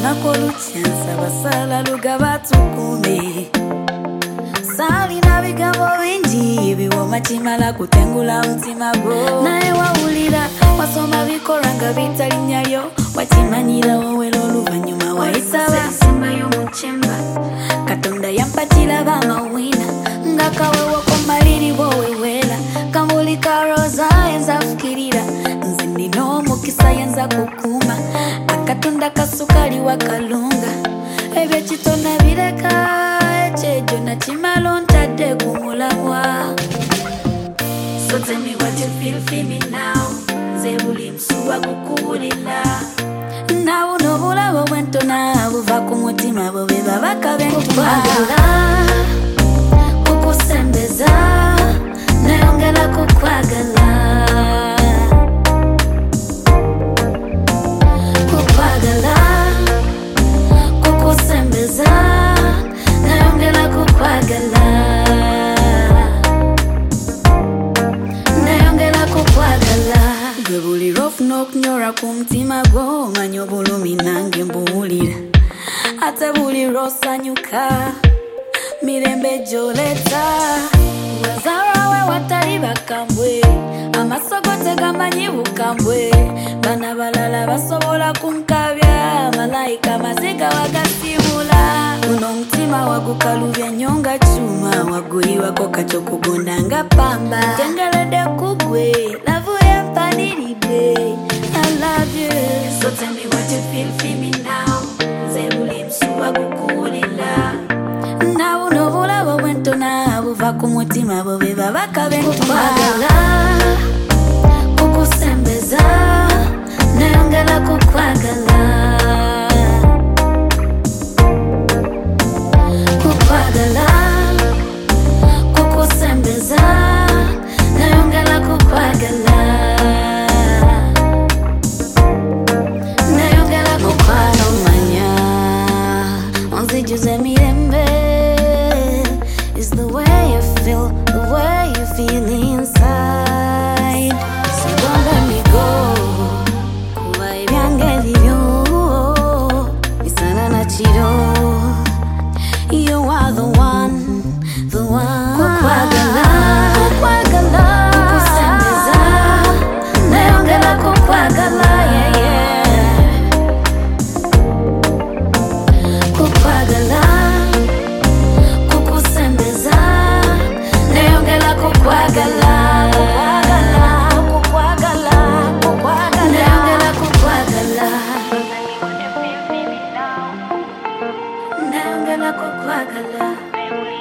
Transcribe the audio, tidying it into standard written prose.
lunako luchansa basala lugabatukume Sali na bigambo bingi biwoma kimala kutengula mutima gwo naye wawulira wasoma bikoranga bitalinnyayo wakimanyira wowe l'oluvannyuma wayisaba ensimba y'omukyemba Katonda yampatira bamawina nga kawewo komaliri bwowewera kambuli ka roza yenza fukirira nze nina omukisa yenza kukuuma akatonda kasukali wakalunga ebyo kitona bireka ekyejo nakimala ontadde ku mulamwa So tell me what you feel me now nze buli musuwa gukuwulira nawe n'obulabo bwentona buva ku mutima bwe babaka benkwagala kukusembeza nayongera kukwagala kukwagala kukusembeza nayongera kukwagala nayongera kukwagala gwe buli lwofuna okunyolwa ku mutima gwo omanya obulumi nange mbuwulira ate buli lwosanyuka mirembe gy'oleeta wazaalwawe watali bakambwe amaso go tegamanyi bukambwe bana balala basobola kunkabya malayika maziga wagasiibula guno omutima wagukalubya nnyo nga kyuma waguyiwako kati okugonda nga pamba tengeredde ku gwe lavu yempaniridde I love you So tell me what you feel me now nze buli musuwa gukuwulira nawe n'obulabo bwentona buva ku mutima bwe be babaka benkwagala kukusembeza nayongera kukwagala kukwagala kukusembeza nayongera kukwagala nayongera kukwagala omanya onzijuze mirembe Is the way you feel, the way you feel inside So don't let me go Kuba ebyange bibyo Bisana na kiro You are the one Kukwagala Kukwagala Kukusembeza Nayongera kukwagala Yeah, yeah Kukwagala Kukusembeza Nayongera kukwagala Kukwagala Kukwagala Nayongera kukwagala Nayongera kukwagala